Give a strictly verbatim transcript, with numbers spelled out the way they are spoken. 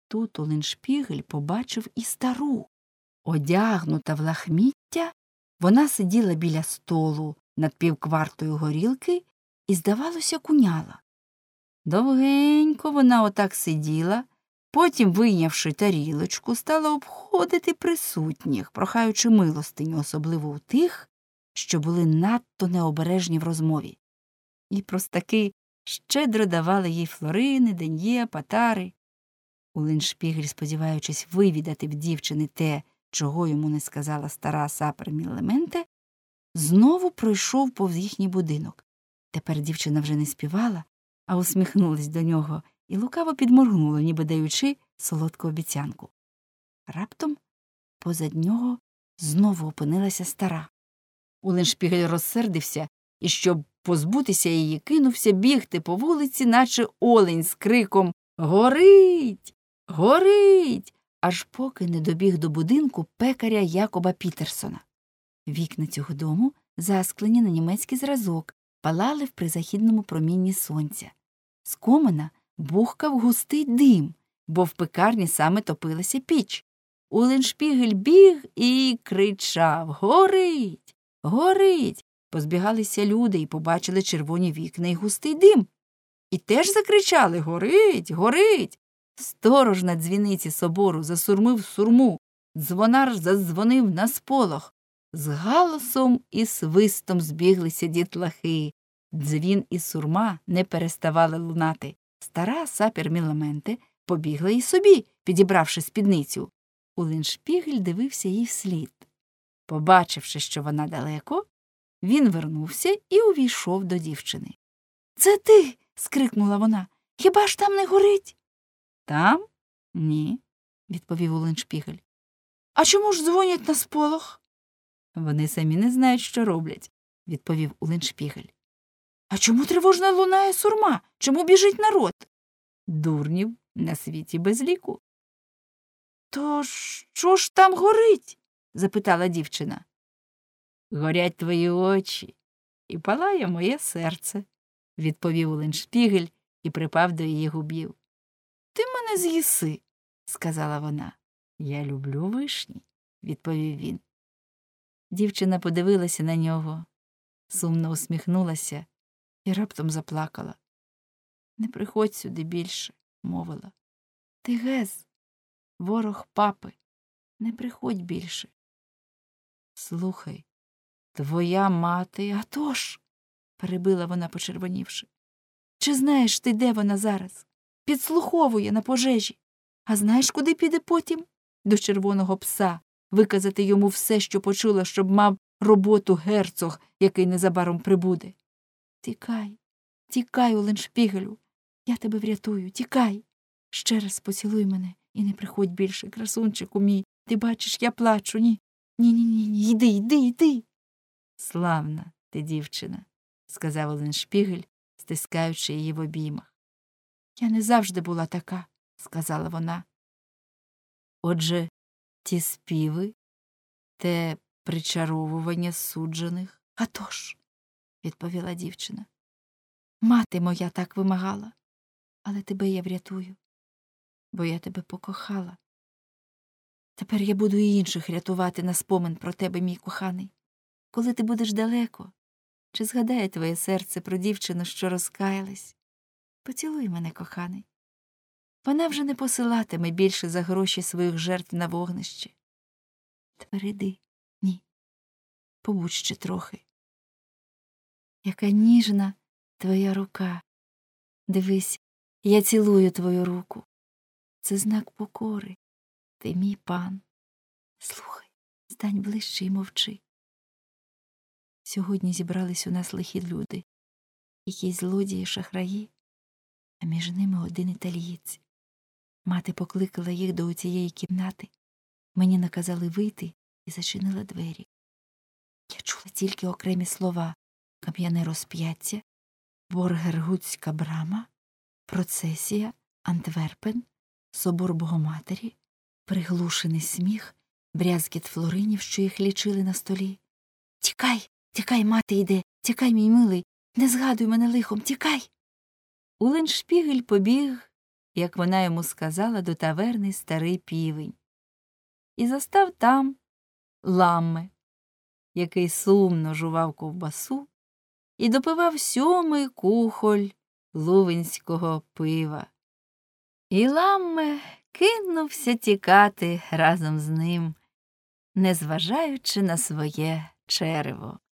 Тут Оленшпігель побачив і стару. Одягнута в лахміття, вона сиділа біля столу над півквартою горілки і, здавалося, куняла. Довгенько вона отак сиділа, потім, вийнявши тарілочку, стала обходити присутніх, прохаючи милостиню, особливо у тих, що були надто необережні в розмові. І простаки щедро давали їй флорини, ден'є, патари. Оленшпігель, сподіваючись вивідати в дівчини те, чого йому не сказала стара Сапермілементе, знову пройшов повз їхній будинок. Тепер дівчина вже не співала, а усміхнулась до нього і лукаво підморгнула, ніби даючи солодку обіцянку. Раптом позад нього знову опинилася стара. Оленшпігель розсердився і, щоб позбутися її, кинувся бігти по вулиці, наче олень з криком «Горить! Горить!», аж поки не добіг до будинку пекаря Якоба Пітерсона. Вікна цього дому, засклені на німецький зразок, палали в призахідному промінні сонця. З комина бухкав густий дим, бо в пекарні саме топилася піч. Оленшпігель біг і кричав «Горить! Горить!». Позбігалися люди і побачили червоні вікна і густий дим. І теж закричали «Горить! Горить!». Сторож на дзвіниці собору засурмив сурму, дзвонар задзвонив на сполох. З галасом і свистом збіглися дітлахи. Дзвін і сурма не переставали лунати. Стара Сапермілементе побігла і собі, підібравши спідницю. Оленшпігель дивився їй вслід. Побачивши, що вона далеко, він вернувся і увійшов до дівчини. «Це ти!» – скрикнула вона. «Хіба ж там не горить?» «Там? Ні», – відповів Оленшпігель. «А чому ж дзвонять на сполох?» «Вони самі не знають, що роблять», – відповів Оленшпігель. «А чому тривожно лунає сурма? Чому біжить народ?» «Дурнів на світі без ліку». «То що ж там горить?» – запитала дівчина. «Горять твої очі, і палає моє серце», – відповів Оленшпігель і припав до її губів. «Ти мене з'їси», – сказала вона. «Я люблю вишні», – відповів він. Дівчина подивилася на нього, сумно усміхнулася і раптом заплакала. «Не приходь сюди більше», – мовила. «Ти гез, ворог папи, не приходь більше». «Слухай, твоя мати, а то ж», – перебила вона, почервонівши. «Чи знаєш ти, де вона зараз? Підслуховує на пожежі. А знаєш, куди піде потім? До червоного пса, виказати йому все, що почула, щоб мав роботу герцог, який незабаром прибуде. Тікай, тікай, Оленшпігелю, я тебе врятую, тікай. Ще раз поцілуй мене і не приходь більше, красунчику мій. Ти бачиш, я плачу, ні, ні-ні-ні, ні. Йди, йди, йди». «Славна ти, дівчина», – сказав Оленшпігель, стискаючи її в обіймах. «Я не завжди була така», – сказала вона. «Отже, ті співи, те причаровування суджених?» «А то ж», – відповіла дівчина. «Мати моя так вимагала, але тебе я врятую, бо я тебе покохала. Тепер я буду і інших рятувати на спомин про тебе, мій коханий. Коли ти будеш далеко, чи згадає твоє серце про дівчину, що розкаялась? Поцілуй мене, коханий. Вона вже не посилатиме більше за гроші своїх жертв на вогнище. Тепер іди, ні, побудь ще трохи. Яка ніжна твоя рука. Дивись, я цілую твою руку. Це знак покори. Ти мій пан. Слухай, стань ближче і мовчи. Сьогодні зібрались у нас лихі люди, якісь злодії, шахраї, а між ними один італієць. Мати покликала їх до цієї кімнати. Мені наказали вийти і зачинила двері. Я чула тільки окремі слова: кам'яне розп'яття, Боргергутська брама, процесія, Антверпен, собор Богоматері, приглушений сміх, брязкіт флоринів, що їх лічили на столі. «Тікай, тікай, мати йде, тікай, мій милий, не згадуй мене лихом, тікай!» Оленшпігель побіг як вона йому сказала, до таверни старий півень. І застав там Ламме, який сумно жував ковбасу і допивав сьомий кухоль лувинського пива. І Ламме кинувся тікати разом з ним, незважаючи на своє черево.